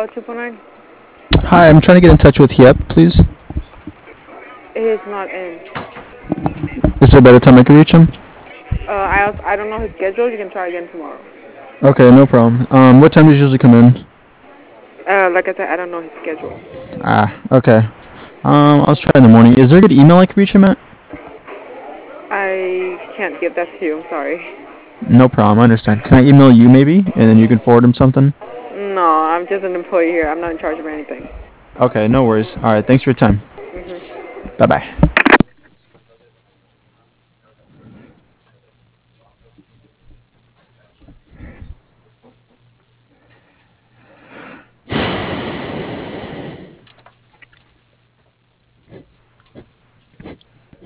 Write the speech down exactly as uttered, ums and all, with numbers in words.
Hello, two four nine. Hi, I'm trying to get in touch with Yep, please. He's not in. Is there a better time I can reach him? Uh, I also, I don't know his schedule. You can try again tomorrow. Okay, no problem. Um, what time does he usually come in? Uh, like I said, I don't know his schedule. Ah, okay. Um, I'll try in the morning. Is there a good email I can reach him at? I can't give that to you. I'm sorry. No problem, I understand. Can I email you maybe, and then you can forward him something? No, I'm just an employee here. I'm not in charge of anything. Okay, no worries. All right, thanks for your time. Mhm. Bye bye.